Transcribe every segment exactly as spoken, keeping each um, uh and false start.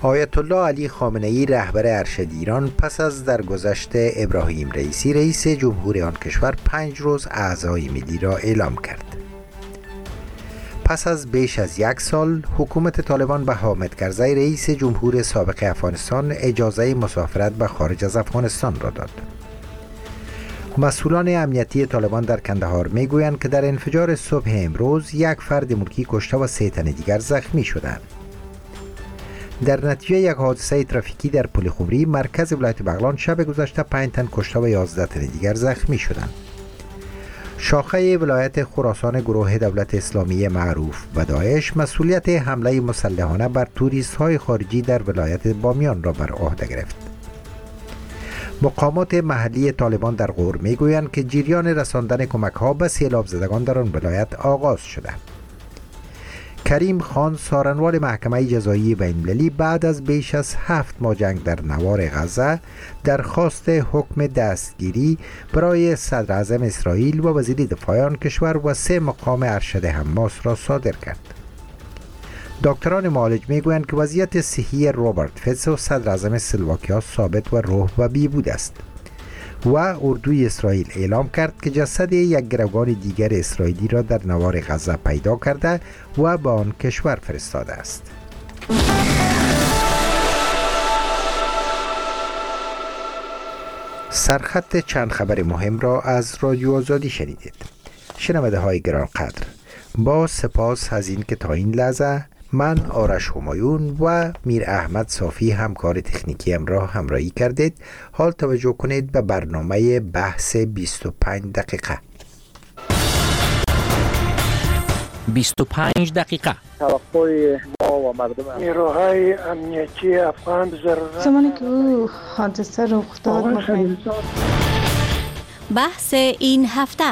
آیت الله علی خامنه ای رهبر ارشد ایران پس از درگذشت ابراهیم رئیسی رئیس جمهور آن کشور پنج روز اعضای ملی را اعلام کرد. پس از بیش از یک سال حکومت طالبان به حامد کرزی رئیس جمهور سابق افغانستان اجازه مسافرت به خارج از افغانستان را داد. مسئولان امنیتی طالبان در کندهار میگویند که در انفجار صبح امروز یک فرد ملکی کشته و سه تن دیگر زخمی شدند. در نتیجه یک حادثه ترافیکی در پل خمری مرکز ولایت بغلان شب گذشته پنج تن کشته و یازده تن دیگر زخمی شدند. شاخه ولایت خراسان گروه دولت اسلامی معروف به داعش مسئولیت حمله مسلحانه بر توریست های خارجی در ولایت بامیان را بر عهده گرفت. مقامات محلی طالبان در غور میگویند که جریان رساندن کمک ها به سیلاب زدگان در آن ولایت آغاز شده. کریم خان سارنوال محکمه جزایی بین‌المللی بعد از بیش از هفت ماه جنگ در نوار غزه درخواست حکم دستگیری برای صدر اعظم اسرائیل و وزیر دفاع آن کشور و سه مقام ارشد حماس را صادر کرد. دکتران معالج میگویند که وضعیت صحی روبرت فیتسو صدر اعظم اسلواکیا ثابت و روح و بیهوده است و اردوی اسرائیل اعلام کرد که جسد یک گروگان دیگر اسرائیلی را در نوار غزه پیدا کرده و به آن کشور فرستاده است. سرخط چند خبر مهم را از رادیو آزادی شنیدید. شنونده های گرانقدر، با سپاس از این که تا این لحظه من آرش همایون و میر احمد صافی همکار تکنیکیم را همراهی کردید. حال توجه کنید به برنامه بحث بیست و پنج دقیقه. بیست و پنج دقیقه. توقع ما و مردم نیروهای امنیتی افغان ضرورت زمانی که او حادثه رخ داد می‌خواهیم بحث این هفته.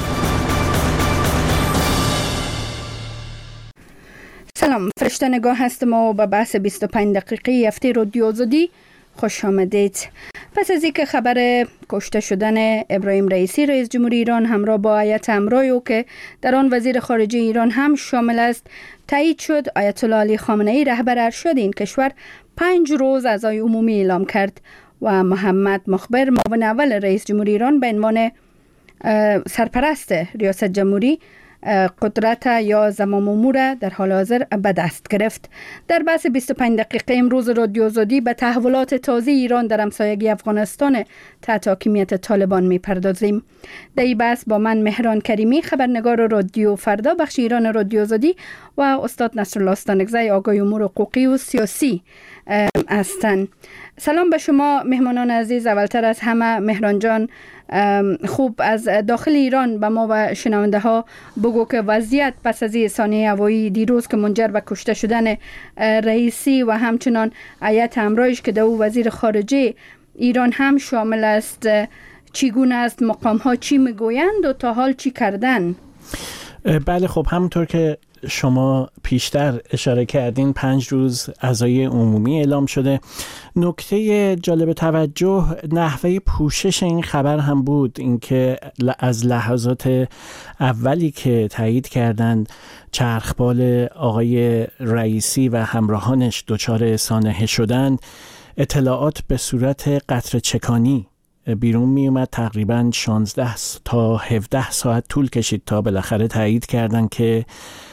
سلام، فرشته نگاه هستم و به بحث بیست و پنج دقیقه هفته رادیو آزادی خوش آمدید. پس از اینکه خبر کشته شدن ابراهیم رئیسی رئیس جمهوری ایران همراه با هیئت همراهی او که در آن وزیر خارجه ایران هم شامل است تایید شد، آیت الله علی خامنه ای رهبر ارشد این کشور پنج روز اعضای عمومی اعلام کرد و محمد مخبر معاون اول رئیس جمهوری ایران به عنوان سرپرست ریاست جمهوری قدرت یا زمام امور در حال حاضر به دست گرفت. در بحث بیست و پنج دقیقه امروز رادیو آزادی به تحولات تازه ایران در همسایگی افغانستان تحت حاکمیت طالبان میپردازیم. در این بحث با من مهران کریمی، خبرنگار رادیو فردا بخش ایران رادیو آزادی و استاد نصرالله استانکزی آگاه امور حقوقی و سیاسی هستند. سلام به شما مهمانان عزیز. اولتر از همه مهران جان، خوب از داخل ایران به ما و شنونده ها بگو که وضعیت پس از ثانیه هوایی دیروز که منجر به کشته شدن رئیسی و همچنان هیئت همراهش که در وزیر خارجه ایران هم شامل است چگونه است؟ مقام ها چی میگویند و تا حال چی کردن؟ بله، خب همونطور که شما پیشتر اشاره کردین پنج روز اعضای عمومی اعلام شده. نکته جالب توجه نحوه پوشش این خبر هم بود، اینکه از لحظات اولی که تایید کردند چرخبال آقای رئیسی و همراهانش دچار سانحه شدند، اطلاعات به صورت قطره چکانی بیرون می اومد. تقریباً شانزده تا هفده ساعت طول کشید تا بالاخره تایید کردن که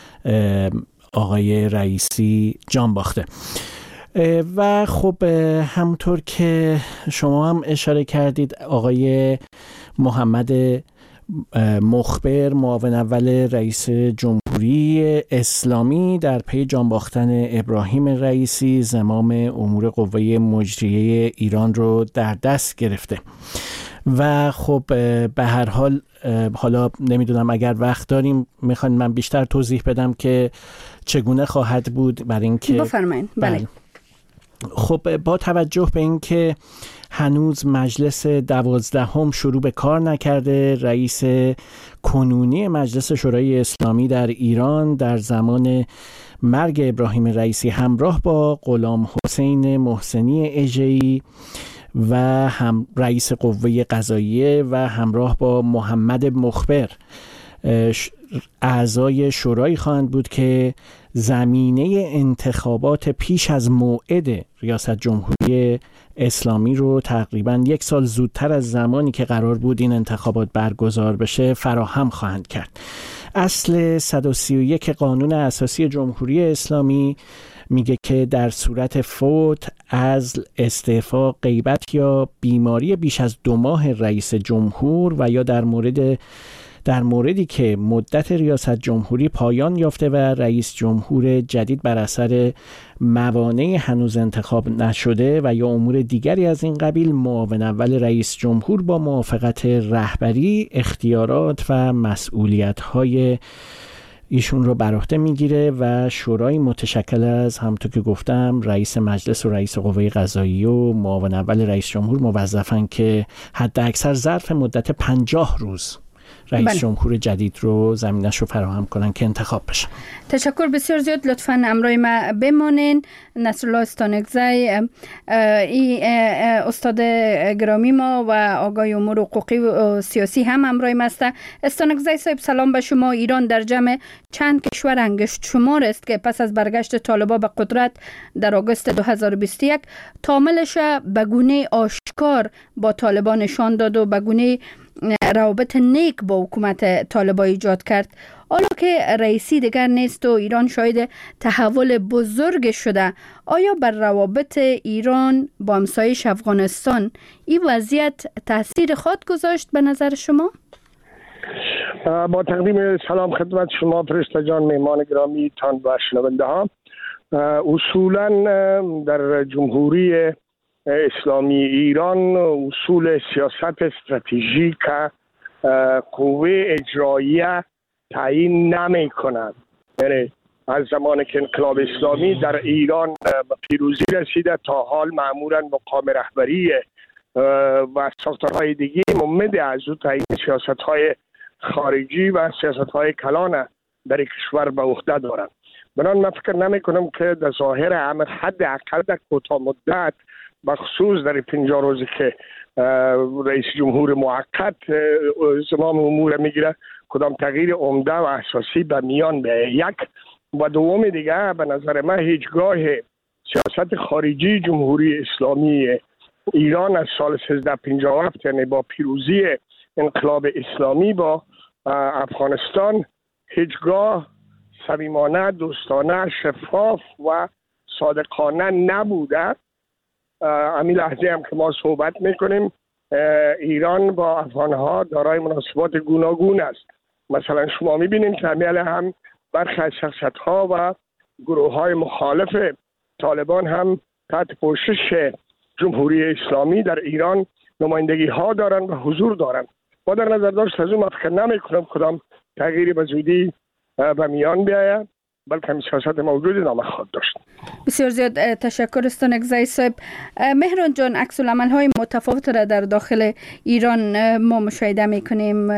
آقای رئیسی جان باخته. و خب همونطور که شما هم اشاره کردید، آقای محمد مخبر معاون اول رئیس جمهوری اسلامی در پی جان باختن ابراهیم رئیسی زمام امور قوه مجریه ایران رو در دست گرفته. و خب به هر حال حالا نمیدونم اگر وقت داریم میخوان من بیشتر توضیح بدم که چگونه خواهد بود برای اینکه بفرمایید. بله. خب با توجه به اینکه هنوز مجلس دوازدهم شروع به کار نکرده، رئیس کنونی مجلس شورای اسلامی در ایران در زمان مرگ ابراهیم رئیسی همراه با غلام حسین محسنی اژه‌ای و هم رئیس قوه قضاییه و همراه با محمد مخبر اعضای شورایی خواهند بود که زمینه انتخابات پیش از موعد ریاست جمهوری اسلامی رو تقریباً یک سال زودتر از زمانی که قرار بود این انتخابات برگزار بشه فراهم خواهند کرد. اصل صد و سی و یک قانون اساسی جمهوری اسلامی میگه که در صورت فوت، عزل، استعفا، غیبت یا بیماری بیش از دو ماه رئیس جمهور و یا در مورد در موردی که مدت ریاست جمهوری پایان یافته و رئیس جمهور جدید بر اثر موانع هنوز انتخاب نشده و یا امور دیگری از این قبیل، معاون اول رئیس جمهور با موافقت رهبری اختیارات و مسئولیت‌های ایشون رو بر عهده میگیره و شورای متشکل از همونطور که گفتم رئیس مجلس و رئیس قوه قضاییه و معاون اول رئیس جمهور موظفن که حد اکثر ظرف مدت پنجاه روز رئیس بله. جمهور جدید رو زمینش رو فراهم کنن که انتخاب بشه. تشکر بسیار زیاد. لطفاً امروی ما بمانین. نصرالله استانکزی ای استاد گرامی ما و آقای امور حقوقی و سیاسی هم امروی ما است. استانکزی صاحب سلام به شما. ایران در جمع چند کشور انگشت شمار است که پس از برگشت طالبان به قدرت در آگوست دو هزار و بیست و یک تعاملش به گونه آشکار با طالبان نشان داد و به گونه روابط نیک با حکومت طالبان ایجاد کرد. حالا که رئیسی دیگر نیست و ایران شاهد تحول بزرگ شده، آیا بر روابط ایران با همسایش افغانستان این وضعیت تاثیر خود گذاشت به نظر شما؟ با تقدیم سلام خدمت شما فرشته جان، مهمان گرامی تان و شنونده ها. اصولا در جمهوری اسلامی ایران اصول سیاست استراتژیک قوه اجراییه تعیین نمی کند. یعنی از زمانی که انقلاب اسلامی در ایران به پیروزی رسیده تا حال معمولا مقام رهبری و ساختارهای دیگه ممد از او تعیین سیاست‌های خارجی و سیاست‌های کلان در کشور به عهده دارند. بنان من فکر نمی کنم که در ظاهر امر حد اقل در کوتاه مدت بخصوص در پنجاه روزی که رئیس جمهور موقت زمام امور میگیره کدام تغییر عمده و اساسی به میان بیاید. یک و دوم دیگه به نظر من هیچگاه سیاست خارجی جمهوری اسلامی ایران از سال سیزده پنجاه و هفت یعنی با پیروزی انقلاب اسلامی با افغانستان هیچگاه صمیمانه، دوستانه، شفاف و صادقانه نبوده. همین لحظه هم که ما صحبت میکنیم ایران با افغانها دارای مناسبات گوناگون است. مثلا شما میبینید که همیل هم برخی از شخصیت ها و گروه های مخالف طالبان هم تحت پوشش جمهوری اسلامی در ایران نمایندگی ها دارند و حضور دارند. با در نظر داشت از اون فکر نمی کنم کدام تغییری به زودی به میان بیاید، بلکه سیاست موجود نام خود داشت. بسیار زیاد تشکر استانکزی صاحب. مهران جان، عکس العمل های متفاوت را در داخل ایران ما مشاهده میکنیم.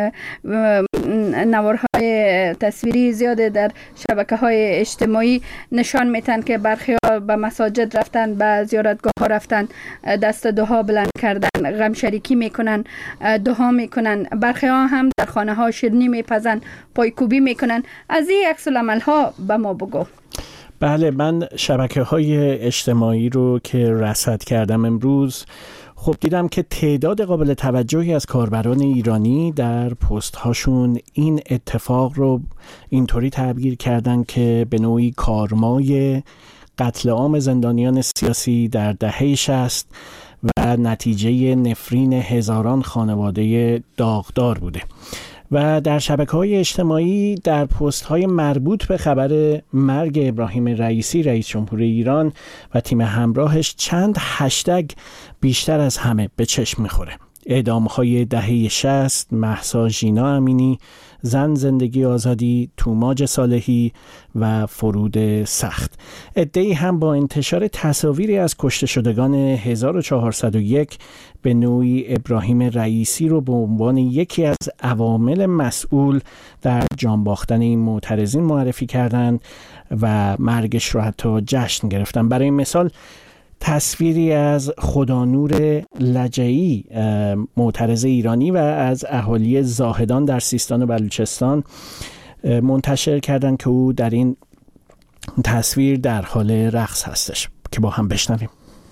نوارهای تصویری زیاده در شبکه های اجتماعی نشان میتن که برخی ها به مساجد رفتن، به زیارتگاه ها رفتن، دست دعا بلند کردن، غم شریکی میکنن، دعا میکنن. برخی ها هم در خانه ها شیرینی میپزن، پایکوبی میکنن. از این عکس العمل ها به ما بگو. بله، من شبکه های اجتماعی رو که رصد کردم امروز خب دیدم که تعداد قابل توجهی از کاربران ایرانی در پست هاشون این اتفاق رو اینطوری تعبیر کردن که به نوعی کارمای قتل عام زندانیان سیاسی در دهه شصت و نتیجه نفرین هزاران خانواده داغدار بوده. و در شبکه‌های اجتماعی در پست‌های مربوط به خبر مرگ ابراهیم رئیسی رئیس جمهور ایران و تیم همراهش چند هشتگ بیشتر از همه به چشم می‌خوره. اعدام‌های دهه شصت، مهسا ژینا امینی، زن زندگی آزادی، توماج صالحی و فرود سخت. عده‌ای هم با انتشار تصاویری از کشته شدگان هزار و چهارصد و یک به نوعی ابراهیم رئیسی رو به عنوان یکی از عوامل مسئول در جان باختن این معترضین معرفی کردند و مرگش رو حتی جشن گرفتن. برای مثال تصویری از خدانور لجعی معترض ایرانی و از اهالی زاهدان در سیستان و بلوچستان منتشر کردن که او در این تصویر در حال رقص هستش که با هم بشنویم.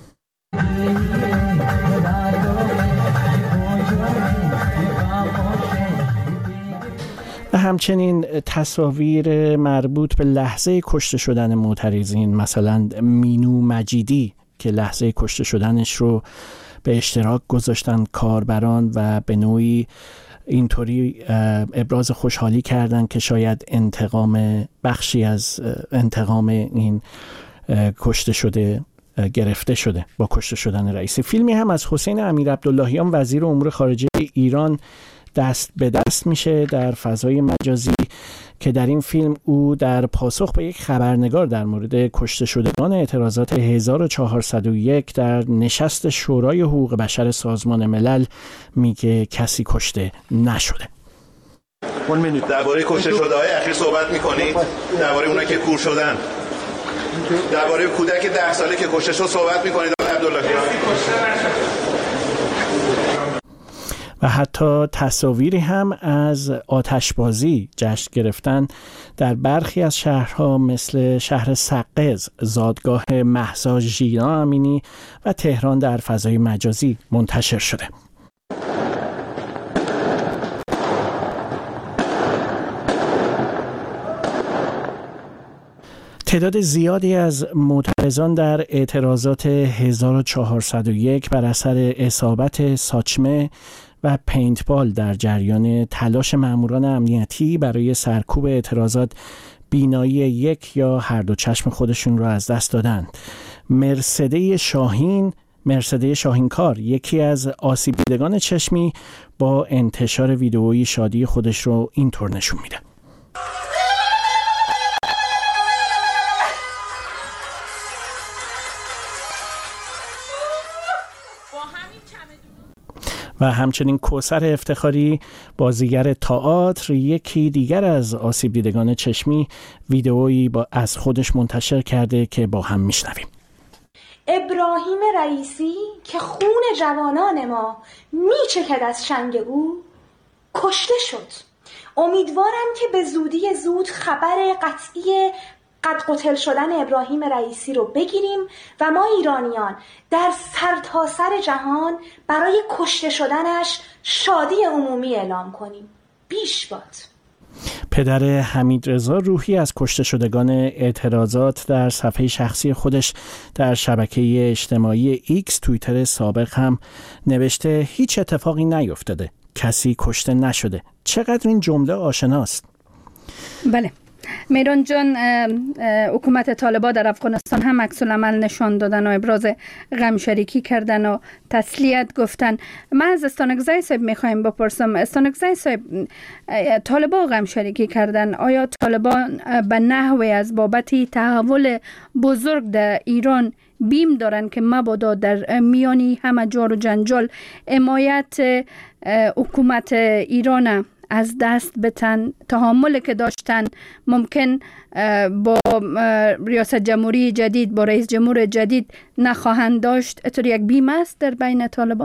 و همچنین تصاویر مربوط به لحظه کشته شدن معترضین، مثلا مینو مجیدی که لحظه کشته شدنش رو به اشتراک گذاشتن کاربران و به نوعی اینطوری ابراز خوشحالی کردن که شاید انتقام بخشی از انتقام این کشته شده گرفته شده با کشته شدن رئیسی. فیلمی هم از حسین امیرعبداللهیان وزیر امور خارجه ایران دست به دست میشه در فضای مجازی که در این فیلم او در پاسخ به یک خبرنگار در مورد کشته شدگان اعتراضات هزار و چهارصد و یک در نشست شورای حقوق بشر سازمان ملل میگه کسی کشته نشده. درباره کشته شده‌های اخیر صحبت می‌کنید؟ درباره اونایی که کور شدن؟ درباره کودک ده ساله که کشته شد صحبت می‌کنید آقای عبداللهیان؟ و حتی تصاویری هم از آتشبازی جشن گرفتن در برخی از شهرها مثل شهر سقز، زادگاه مهسا ژینا امینی و تهران در فضای مجازی منتشر شده. تعداد زیادی از معترضان در اعتراضات هزار و چهارصد و یک بر اثر اصابت ساچمه و پینتبال در جریان تلاش ماموران امنیتی برای سرکوب اعتراضات بینایی یک یا هر دو چشم خودشون را از دست دادند. مرسده شاهین مرسده شاهینکار یکی از آسیب دیدگان چشمی با انتشار ویدئویی شادی خودش رو اینطور نشون میده. و همچنین کوثر افتخاری بازیگر تئاتر یکی دیگر از آسیب دیدگان چشمی ویدئویی با از خودش منتشر کرده که با هم میشنویم. ابراهیم رئیسی که خون جوانان ما میچکد از شنگ او کشته شد. امیدوارم که به زودی زود خبر قطعی قد قتل شدن ابراهیم رئیسی رو بگیریم و ما ایرانیان در سرتاسر جهان برای کشته شدنش شادی عمومی اعلام کنیم. بیش باد. پدر حمیدرضا روحی از کشته شدگان اعتراضات در صفحه شخصی خودش در شبکه اجتماعی ایکس توییتر سابق هم نوشته هیچ اتفاقی نیفتاده، کسی کشته نشده. چقدر این جمله آشناست. بله میران جان، حکومت طالبان در افغانستان هم عکس العمل نشان دادن و ابراز غم شریکی کردن و تسلیت گفتن. من از استانکزی صاحب میخوایم بپرسم، استانکزی صاحب طالبان غم شریکی کردن، آیا طالبان به نحوی از بابت تحول بزرگ در ایران بیم دارن که مبادا در میانی همه جار و جنجال حمایت حکومت ایران از دست بتن؟ تحمل که داشتن ممکن با ریاست جمهوری جدید، با رئیس جمهور جدید نخواهند داشت. اتر یک بیم است در بین طالبان؟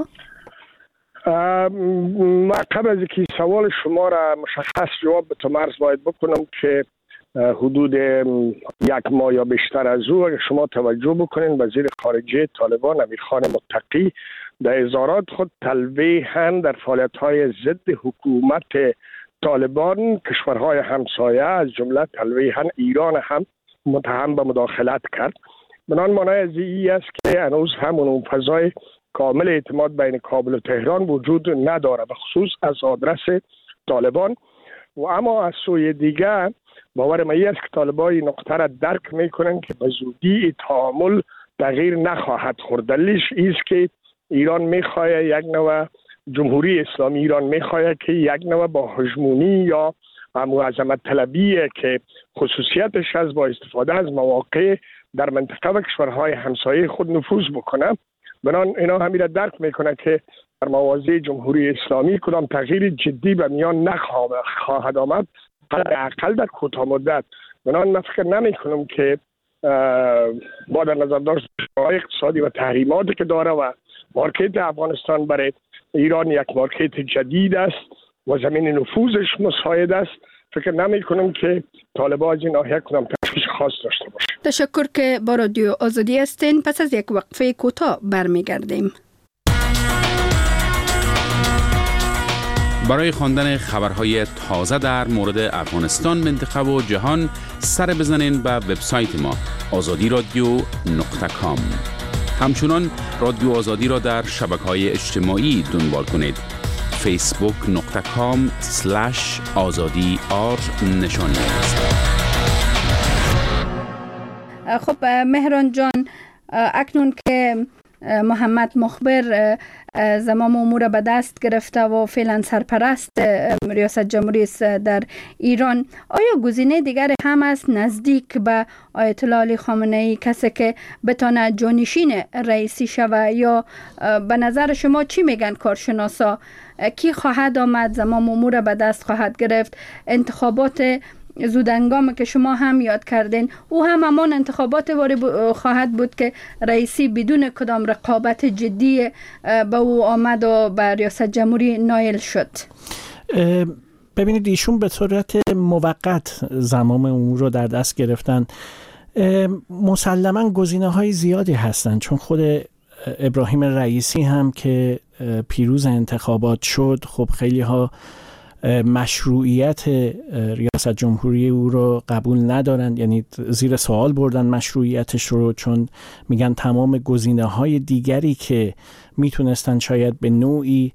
من قبل از که سوال شما را مشخص جواب به تمرز باید بکنم که حدود یک ماه یا بیشتر از او اگر شما توجه بکنین وزیر خارجه طالبان امیرخان متقی در اظهارات خود تلویحاً در فعالیت‌های ضد حکومت طالبان کشورهای همسایه از جمله تلویحاً ایران هم متهم به مداخلت کرد. بنان معنای از این است که هنوز همون فضای کامل اعتماد بین کابل و تهران وجود نداره، به خصوص از آدرس طالبان. و اما از سوی دیگر باور من است که طالبان این نقطه را درک میکنن که به زودی تعامل تغییر نخواهد خورد. دلیلش است که ایران میخواد یک نوع جمهوری اسلامی ایران میخواد که یک نوع با هژمونی یا معظمت طلبی که خصوصیتش از با استفاده از مواقع در منطقه و کشورهای همسایه خود نفوذ بکنه. بنان اینا همین را درک میکنه که در مواضع جمهوری اسلامی کدام تغییر جدی به میان نخواهد آمد، حداقل در کوتاه مدت. بنان من فکر نمیکنم که با در نظر داشت اقتصادی و تحریماتی که داره و مارکت افغانستان برای ایران یک مارکت جدید است و زمین نفوذش مساعد است، فکر نمی کنم که طالبان از این ناحیه کدام تشویش خاص داشته باشه. تشکر که با رادیو آزادی هستین. پس از یک وقفه کوتاه برمیگردیم. برای خواندن خبرهای تازه در مورد افغانستان، منطقه و جهان سر بزنین به وبسایت ما آزادی رادیو نقطه کام. همچنان رادیو آزادی را در شبکه‌های اجتماعی دنبال کنید. فیسبوک نقطه کام سلش آزادی آر نشانی است. خب مهران جان، اکنون که محمد مخبر زمام امور به دست گرفته و فعلا سرپرست ریاست جمهوری است در ایران، آیا گزینه دیگر هم است نزدیک به آیت الله علی خامنه ای، کسی که بتونه جانشین رئیسی شوه، یا به نظر شما چی میگن کارشناسا؟ کی خواهد آمد، زمام امور به دست خواهد گرفت؟ انتخابات زودنگام که شما هم یاد کردین، او هم همان انتخابات واری خواهد بود که رئیسی بدون کدام رقابت جدی به او آمد و به ریاست جمهوری نایل شد. ببینید ایشون به صورت موقت زمام امور رو در دست گرفتن. مسلما گزینه های زیادی هستند، چون خود ابراهیم رئیسی هم که پیروز انتخابات شد، خب خیلی ها مشروعیت ریاست جمهوری او رو قبول ندارن، یعنی زیر سوال بردن مشروعیتش رو، چون میگن تمام گزینه‌های دیگری که میتونستن شاید به نوعی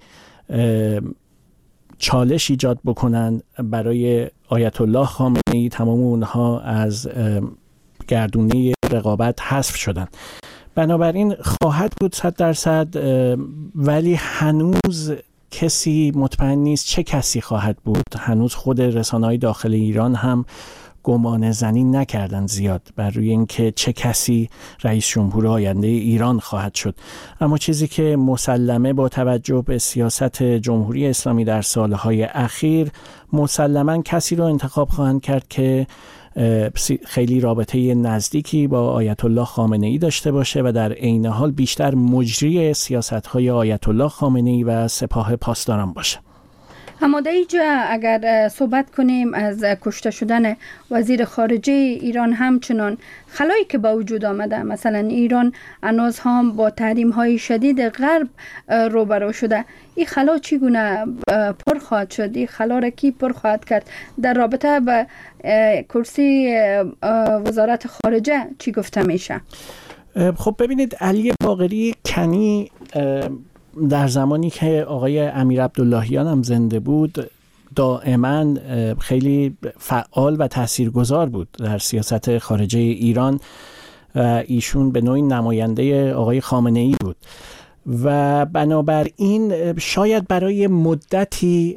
چالش ایجاد بکنن برای آیت الله خامنه ای، تمام اونها از گردونه رقابت حذف شدن. بنابراین خواهد بود صد درصد، ولی هنوز کسی مطمئن نیست چه کسی خواهد بود. هنوز خود رسانه‌های داخل ایران هم گمان زنی نکردن زیاد بر روی اینکه چه کسی رئیس جمهور آینده ایران خواهد شد. اما چیزی که مسلمه با توجه به سیاست جمهوری اسلامی در سالهای اخیر، مسلما کسی رو انتخاب خواهند کرد که خیلی رابطه نزدیکی با آیت الله خامنه ای داشته باشه و در عین حال بیشتر مجری سیاست‌های آیت الله خامنه ای و سپاه پاسداران باشه. هماده ایجا اگر صحبت کنیم از کشته شدن وزیر خارجه ایران، همچنان خلایی که با وجود آمده، مثلا ایران هنوز هم با تحریم های شدید غرب روبرو شده، این خلا چگونه پر خواهد شد؟ این خلا را کی پر خواهد کرد؟ در رابطه با کرسی وزارت خارجه چی گفته میشه؟ خب ببینید، علی باقری کنی در زمانی که آقای امیر عبداللهیان هم زنده بود دائما خیلی فعال و تاثیرگذار بود در سیاست خارجه ایران و ایشون به نوعی نماینده آقای خامنه ای بود و بنابراین شاید برای مدتی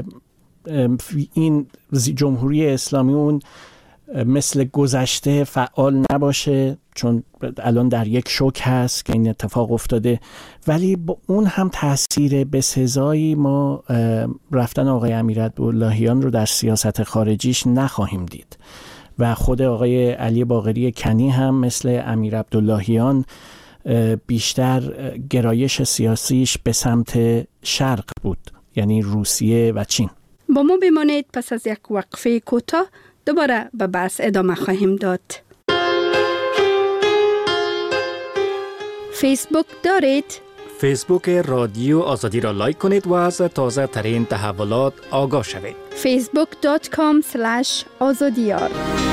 این جمهوری اسلامی اون مثل گذشته فعال نباشه، چون الان در یک شوک هست که این اتفاق افتاده، ولی با اون هم تاثیر بسزایی ما رفتن آقای امیرعبداللهیان رو در سیاست خارجیش نخواهیم دید و خود آقای علی باقری کنی هم مثل امیرعبداللهیان بیشتر گرایش سیاسیش به سمت شرق بود، یعنی روسیه و چین. با ما بمانید، پس از یک وقفه کوتاه دوباره به بحث ادامه خواهیم داد. فیسبوک دارید؟ فیسبوک رادیو آزادی را لایک کنید و از تازه ترین تحولات آگاه شوید. فیسبوک دات کام سلش آزادیار.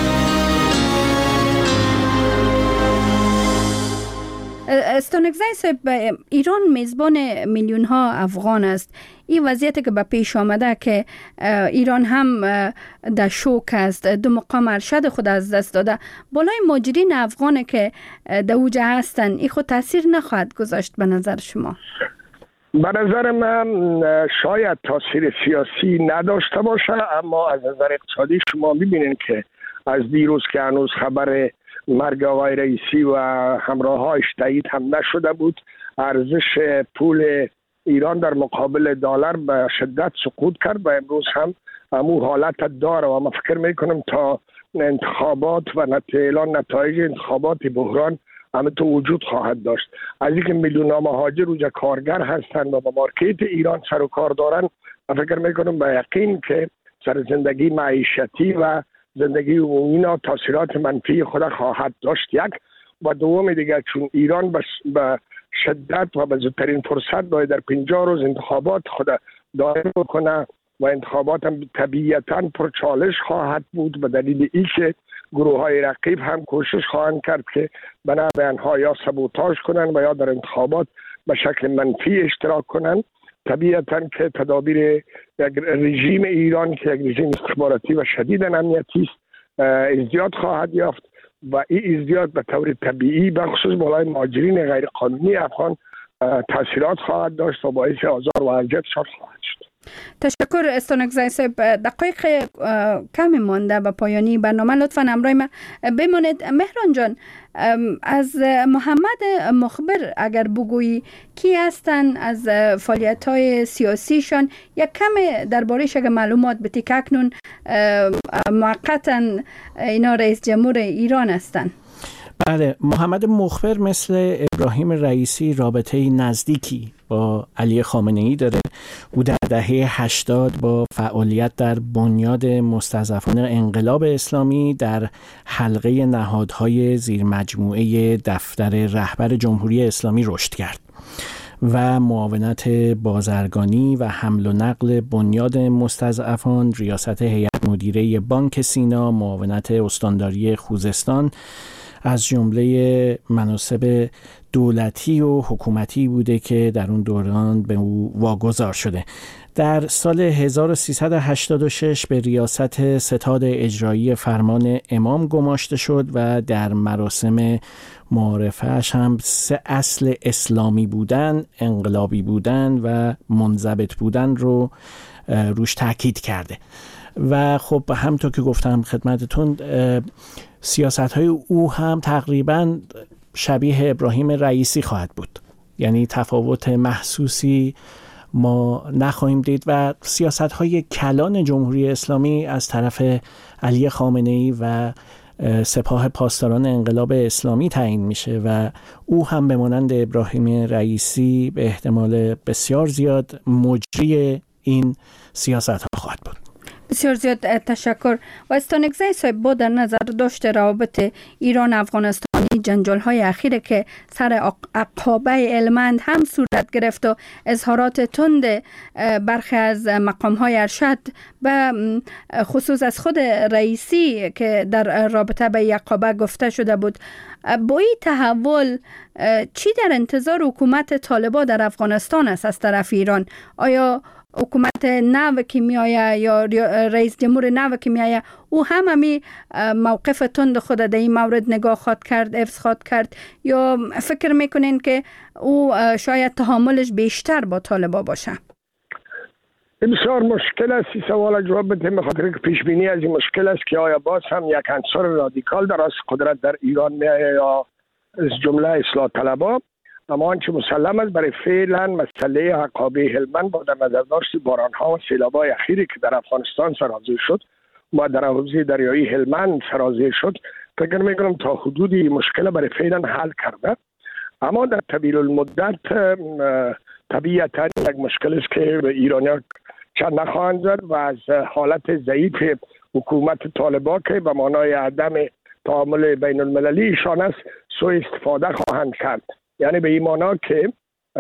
استانگزای صاحب، ایران میزبان میلیون ها افغان است. این وضعیتی که به پیش آمده که ایران هم در شوک است، دو مقام ارشد خود از دست داده، بالای مهاجرین افغان که در اوجه هستن، این خود تاثیر نخواهد گذاشت به نظر شما؟ به نظر من شاید تاثیر سیاسی نداشته باشه، اما از نظر اقتصادی شما میبینین که از دیروز که هنوز خبر مرگ آقای رئیسی و همراهاش تایید هم نشده بود، ارزش پول ایران در مقابل دلار به شدت سقوط کرد و امروز هم همون حالت داره و من فکر میکنم تا انتخابات و اعلان نتایج انتخابات بحران همه تو وجود خواهد داشت. از اینکه میلیون ها مهاجر روی کارگر هستند و با مارکت ایران سر و کار دارن، من فکر میکنم به یقین که سر زندگی معیشتی و زندگی عمومی نا تاثیرات منفی خود خواهد داشت. یک و دوم دیگه چون ایران به شدت و به زودترین فرصت باید در پنجاه روز انتخابات خود دایر بکنه و انتخابات هم طبیعتاً پرچالش خواهد بود به دلیل اینکه گروه های رقیب هم کوشش خواهند کرد که بنا به آنها یا سبوتاژ کنند و یا در انتخابات به شکل منفی اشتراک کنند. طبیعتاً که تدابیر یک رژیم ایران که یک رژیم استخباراتی و شدید امنیتی است ازدیاد خواهد یافت و این ازدیاد به طور طبیعی به خصوص بالای مهاجرین غیر قانونی افغان تاثیرات خواهد داشت و باعث آزار و اذیتشان خواهد شد. تشکر استانکزی صاحب. دقایق کمی مانده به پایانی برنامه، لطفاً همراه ما بمانید. مهران جان، از محمد مخبر اگر بگویی کی هستند، از فعالیت‌های سیاسیشان یک کم درباره‌اش اگر معلومات بدی که اکنون موقتاً اینا رئیس جمهور ایران هستند. بله، محمد مخبر مثل ابراهیم رئیسی رابطه نزدیکی با علی خامنه‌ای داره. او در دهه هشتاد با فعالیت در بنیاد مستضعفان انقلاب اسلامی در حلقه نهادهای زیر مجموعه دفتر رهبر جمهوری اسلامی رشد کرد و معاونت بازرگانی و حمل و نقل بنیاد مستضعفان، ریاست هیئت مدیره بانک سینا، معاونت استانداری خوزستان از جمله مناصب دولتی و حکومتی بوده که در اون دوران به او واگذار شده. در سال هزار و سیصد و هشتاد و شش به ریاست ستاد اجرایی فرمان امام گماشته شد و در مراسم معارفه‌اش هم سه اصل اسلامی بودن، انقلابی بودن و منضبط بودن رو روش تاکید کرده. و خب همونطور که گفتم خدمتتون، سیاست‌های او هم تقریباً شبیه ابراهیم رئیسی خواهد بود، یعنی تفاوت محسوسی ما نخواهیم دید و سیاست‌های کلان جمهوری اسلامی از طرف علی خامنه‌ای و سپاه پاسداران انقلاب اسلامی تعیین میشه و او هم به مانند ابراهیم رئیسی به احتمال بسیار زیاد مجری این سیاست‌ها خواهد بود. بسیار زیاد تشکر. و استانکزی صاحب، با در نظر داشته روابط ایران افغانستانی، جنجال های اخیره که سر عقابه هلمند هم صورت گرفت و اظهارات تند برخی از مقام های ارشد به خصوص از خود رئیسی که در رابطه به عقابه گفته شده بود، با این تحول چی در انتظار حکومت طالبان در افغانستان است از طرف ایران؟ آیا حکومت نو که میایه یا رئیس جمهور نو که میایه او هم همی موقف تند خود در این مورد نگاه خواد کرد، حفظ خواد کرد، یا فکر میکنین که او شاید تحملش بیشتر با طالبان باشه؟ بسیار مشکل است این سوال جواب بده، بخاطر که پیش بینی از این مشکل است که آیا باز هم یک عنصر رادیکال در راست قدرت در ایران میایه یا از جمله اصلاح طلبها. اما آنچه مسلم است برای فعلا مسئله عقابه هلمند با در نظر داشت بارانها و سیلاب‌های اخیری که در افغانستان سرازیر شد و در حوزه دریایی هلمند سرازیر شد، فکر میکنم تا حدودی مشکل برای فعلا حل کرده. اما در طویل المدت طبیعتا یک مشکل است که به ایرانیان چند نخواهند زد و از حالت ضعیف حکومت طالبان که به معنای عدم تعامل بین المللی ایشان است سوء استفاده خواهند کرد. یعنی به این معنا که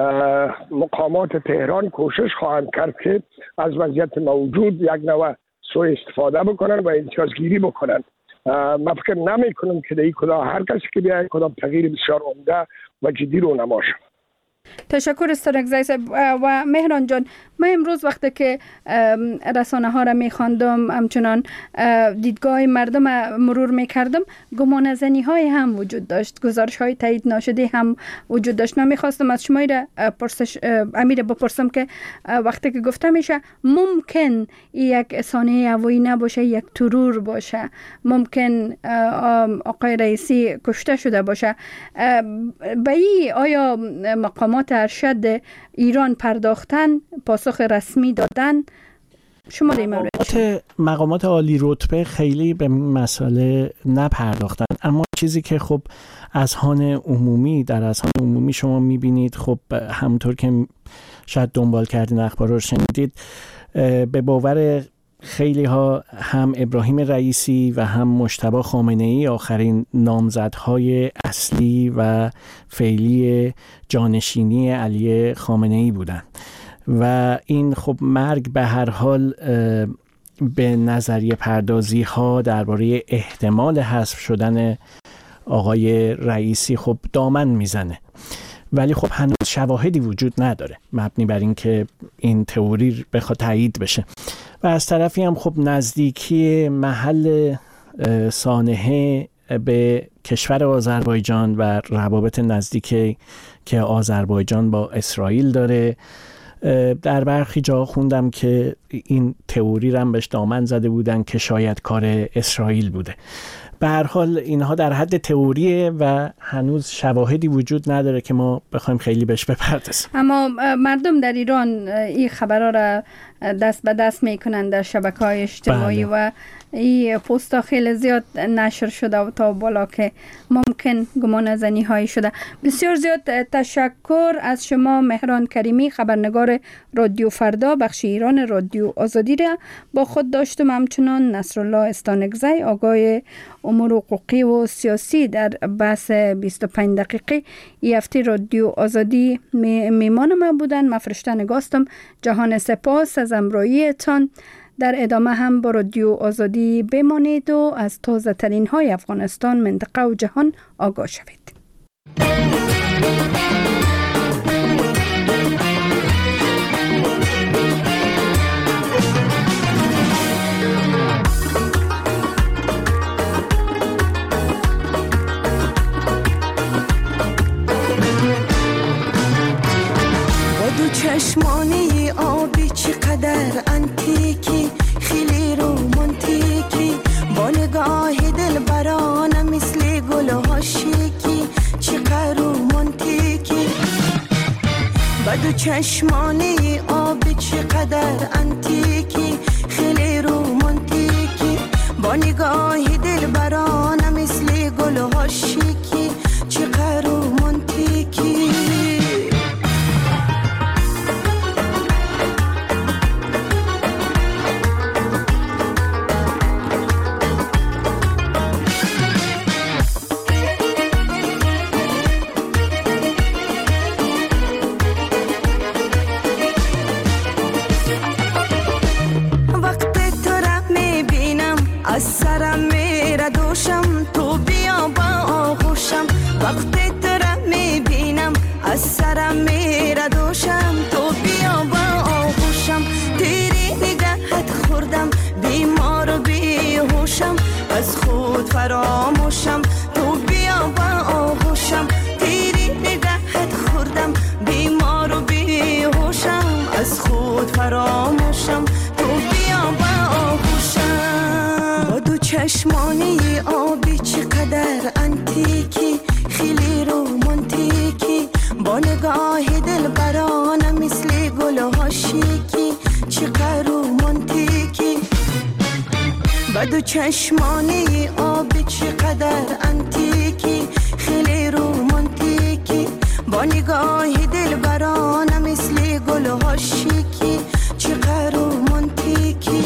مقامات تهران کوشش خواهند کرد که از وضعیت موجود یک نوع سوء استفاده بکنن و امتیازگیری بکنن. من فکر نمی کنم که در این کدام هر کسی که بیاید کدام تغییر بسیار عمده و جدی رو نماشه. تشکر استانکزی صاحب. و مهران جان، من امروز وقتی که رسانه ها را می خواندم، همچنان دیدگاه مردم مرور می کردم، گمان زنی های هم وجود داشت، گزارش های تایید ناشده هم وجود داشت. من می خواستم از شما را پرسش امیر بپرسم که وقتی که گفته میشه ممکن یک سانحه هوایی نباشه، یک ترور باشه، ممکن آقای رئیسی کشته شده باشه، به این آیا مقامات ارشد ایران پرداختن، پاسخ رسمی دادن؟ شما در مورد مقامات عالی رتبه خیلی به این مسئله نپرداختن، اما چیزی که خب اذهان عمومی در اذهان عمومی شما میبینید، خب همونطور که شاید دنبال کردین اخبار رو شنیدید، به باور خیلی ها هم ابراهیم رئیسی و هم مجتبی خامنه‌ای آخرین نامزدهای اصلی و فعلی جانشینی علی خامنه‌ای بودند و این خب مرگ به هر حال به نظریه پردازی ها درباره احتمال حذف شدن آقای رئیسی خب دامن میزنه، ولی خب هنوز شواهدی وجود نداره مبنی بر این که این تئوری بخواد تایید بشه. و از طرفی هم خب نزدیکی محل سانحه به کشور آذربایجان و روابط نزدیکی که آذربایجان با اسرائیل داره، در برخی جا خوندم که این تئوری رو هم بهش دامن زده بودن که شاید کار اسرائیل بوده. به هر حال اینها در حد تئوریه و هنوز شواهدی وجود نداره که ما بخوایم خیلی بهش بپردازیم. اما مردم در ایران این خبرها را دست به دست میکنن در شبکه‌های اجتماعی بله. و این پوستا خیلی زیاد نشر شده و تا بالا که ممکن گمان زنی هایی شده. بسیار زیاد تشکر از شما مهران کریمی، خبرنگار رادیو فردا بخش ایران رادیو آزادی را با خود داشتم. همچنان نصرالله استانگزی آگاه امور حقوقی و سیاسی در بحث بیست و پنج دقیقه ای هفته رادیو آزادی میمان ما بودن. من فرشته نگاستم. جهان سپاس از همراهیتان. در ادامه هم با رادیو آزادی بمانید و از تازه ترین های افغانستان، منطقه و جهان آگاه شوید. چشمانی آبی چقدر انتیکی، خیلی رومانتیکی، با نگاه دل برانه مثل گل ها شیکی، چقدر رومانتیکی. بدو چشمانی آبی چقدر انتیکی، خیلی رومانتیکی، با نگاه دل برانه مثل گل ها شیکی، چقدر رومانتیکی. از سرم میره دوشم، تو بیا با آغوشم. وقتی تو را میبینم از سرم میره دوشم، تو بیا با آغوشم. تیری نگهت خوردم بیمار و بیهوشم، از خود فراموشم. تو بیا با آغوشم. تیری نگهت خوردم بیمار و بیهوشم، از خود فراموشم. تو بیا با آغوشم. چشمانی آبی چقدر انتیکی، خیلی رومانتیکی، با نگاه دل برانه مثل گل ها شیکی، چقدر رومانتیکی. بدو چشمانی آبی چقدر انتیکی، خیلی رومانتیکی، با نگاه دل برانه مثل گل ها شیکی، چقدر رومانتیکی.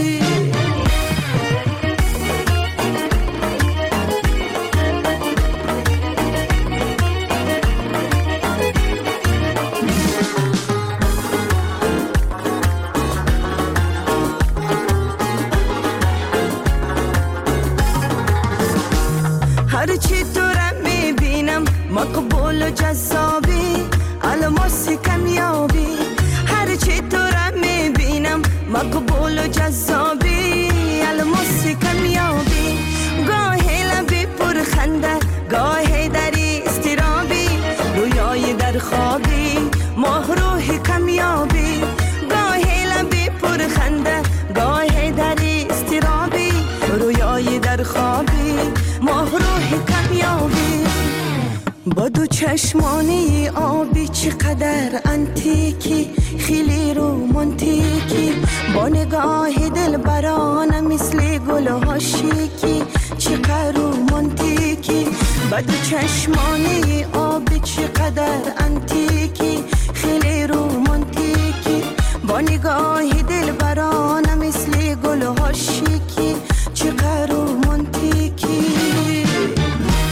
هرچی تو را میبینم مقبول و جذابی، الماس کمیابی. هرچی تو را میبینم مقبول و جذابی، الماس کمیابی. گاهی لبی پر خنده، گاهی دری استرابی، رویای در خوابی، ماه روح کمیابی. گاهی لبی پر خنده، گاهی دری استرابی، رویای در خوابی، ماه روح کمیابی. با دو چشمانی آبی چقدر انتیکی، خیلی رومانتیکی، با نگاه دل برانه مثل گل ها شیکی، چقدر رومانتیکی. با دو چشمانی آبی چقدر انتیکی، خیلی رومانتیکی، با نگاه